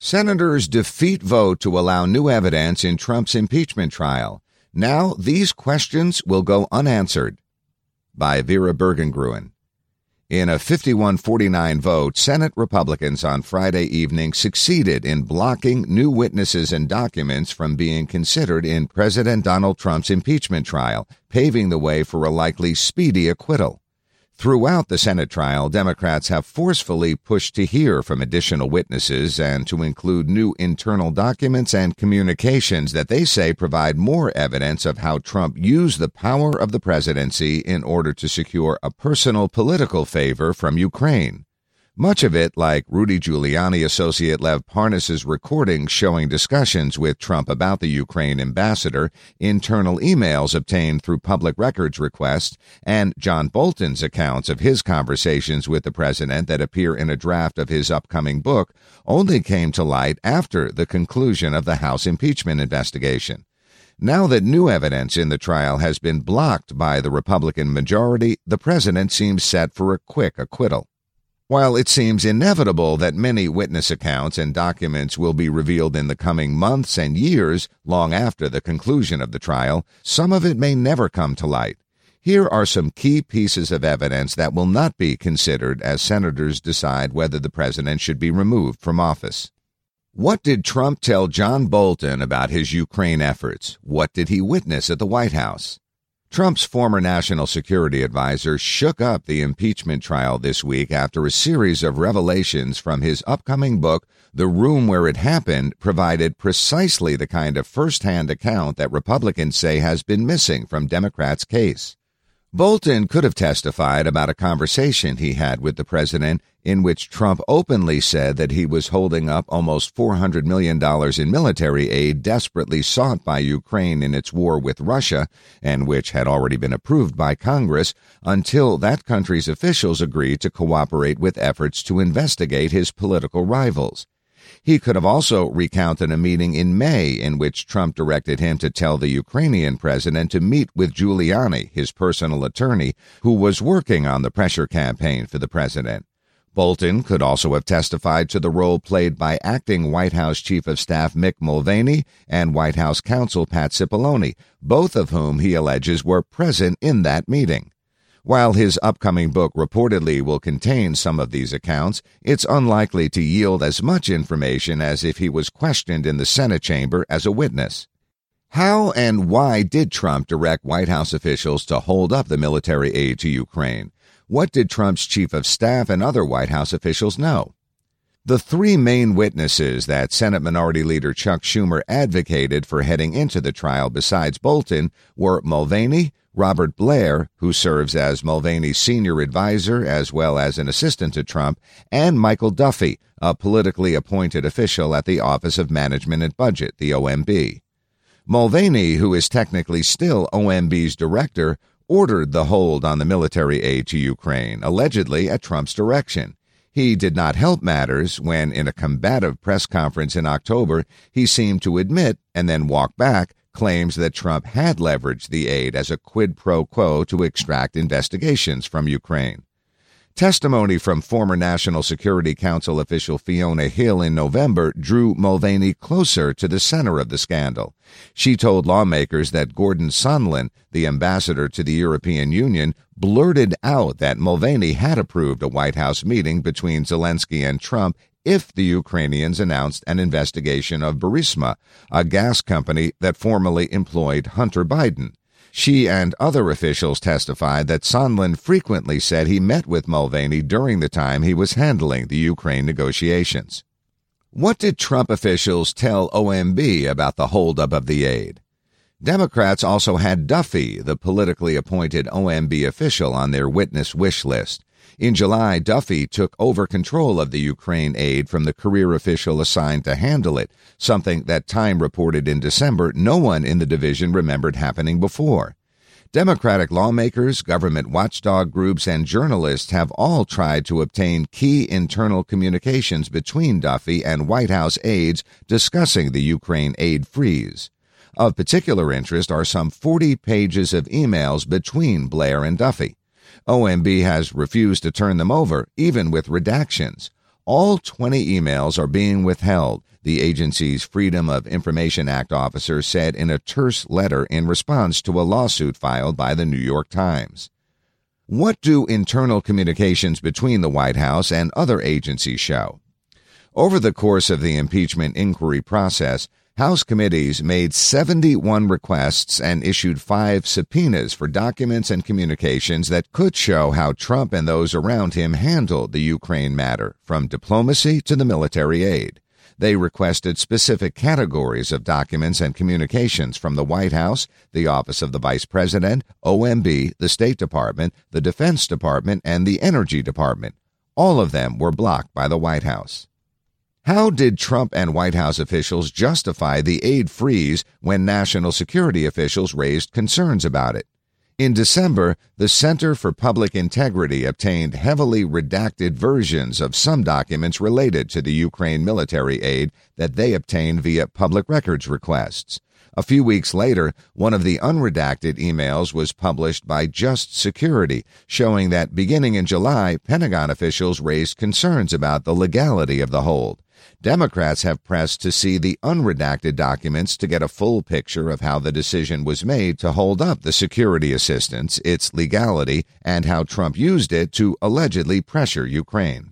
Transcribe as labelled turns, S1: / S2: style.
S1: Senators defeat vote to allow new evidence in Trump's impeachment trial. Now these questions will go unanswered. By Vera Bergengruen. In a 51-49 vote, Senate Republicans on Friday evening succeeded in blocking new witnesses and documents from being considered in President Donald Trump's impeachment trial, paving the way for a likely speedy acquittal. Throughout the Senate trial, Democrats have forcefully pushed to hear from additional witnesses and to include new internal documents and communications that they say provide more evidence of how Trump used the power of the presidency in order to secure a personal political favor from Ukraine. Much of it, like Rudy Giuliani associate Lev Parnas's recordings showing discussions with Trump about the Ukraine ambassador, internal emails obtained through public records requests, and John Bolton's accounts of his conversations with the president that appear in a draft of his upcoming book, only came to light after the conclusion of the House impeachment investigation. Now that new evidence in the trial has been blocked by the Republican majority, the president seems set for a quick acquittal. While it seems inevitable that many witness accounts and documents will be revealed in the coming months and years, long after the conclusion of the trial, some of it may never come to light. Here are some key pieces of evidence that will not be considered as senators decide whether the president should be removed from office. What did Trump tell John Bolton about his Ukraine efforts? What did he witness at the White House? Trump's former national security advisor shook up the impeachment trial this week after a series of revelations from his upcoming book, The Room Where It Happened, provided precisely the kind of first-hand account that Republicans say has been missing from Democrats' case. Bolton could have testified about a conversation he had with the president in which Trump openly said that he was holding up almost $400 million in military aid desperately sought by Ukraine in its war with Russia, and which had already been approved by Congress, until that country's officials agreed to cooperate with efforts to investigate his political rivals. He could have also recounted a meeting in May in which Trump directed him to tell the Ukrainian president to meet with Giuliani, his personal attorney, who was working on the pressure campaign for the president. Bolton could also have testified to the role played by acting White House Chief of Staff Mick Mulvaney and White House counsel Pat Cipollone, both of whom he alleges were present in that meeting. While his upcoming book reportedly will contain some of these accounts, it's unlikely to yield as much information as if he was questioned in the Senate chamber as a witness. How and why did Trump direct White House officials to hold up the military aid to Ukraine? What did Trump's chief of staff and other White House officials know? The three main witnesses that Senate Minority Leader Chuck Schumer advocated for heading into the trial besides Bolton were Mulvaney, Robert Blair, who serves as Mulvaney's senior advisor as well as an assistant to Trump, and Michael Duffy, a politically appointed official at the Office of Management and Budget, the OMB. Mulvaney, who is technically still OMB's director, ordered the hold on the military aid to Ukraine, allegedly at Trump's direction. He did not help matters when, in a combative press conference in October, he seemed to admit, and then walk back, claims that Trump had leveraged the aid as a quid pro quo to extract investigations from Ukraine. Testimony from former National Security Council official Fiona Hill in November drew Mulvaney closer to the center of the scandal. She told lawmakers that Gordon Sondland, the ambassador to the European Union, blurted out that Mulvaney had approved a White House meeting between Zelensky and Trump if the Ukrainians announced an investigation of Burisma, a gas company that formerly employed Hunter Biden. She and other officials testified that Sondland frequently said he met with Mulvaney during the time he was handling the Ukraine negotiations. What did Trump officials tell OMB about the holdup of the aid? Democrats also had Duffy, the politically appointed OMB official, on their witness wish list. In July, Duffy took over control of the Ukraine aid from the career official assigned to handle it, something that Time reported in December no one in the division remembered happening before. Democratic lawmakers, government watchdog groups, and journalists have all tried to obtain key internal communications between Duffy and White House aides discussing the Ukraine aid freeze. Of particular interest are some 40 pages of emails between Blair and Duffy. OMB has refused to turn them over, even with redactions. All 20 emails are being withheld. the agency's Freedom of Information Act officer said in a terse letter in response to a lawsuit filed by the New York Times. What do internal communications between the White House and other agencies show? Over the course of the impeachment inquiry process, House committees made 71 requests and issued 5 subpoenas for documents and communications that could show how Trump and those around him handled the Ukraine matter, from diplomacy to the military aid. They requested specific categories of documents and communications from the White House, the Office of the Vice President, OMB, the State Department, the Defense Department, and the Energy Department. All of them were blocked by the White House. How did Trump and White House officials justify the aid freeze when national security officials raised concerns about it? In December, the Center for Public Integrity obtained heavily redacted versions of some documents related to the Ukraine military aid that they obtained via public records requests. A few weeks later, one of the unredacted emails was published by Just Security, showing that beginning in July, Pentagon officials raised concerns about the legality of the hold. Democrats have pressed to see the unredacted documents to get a full picture of how the decision was made to hold up the security assistance, its legality, and how Trump used it to allegedly pressure Ukraine.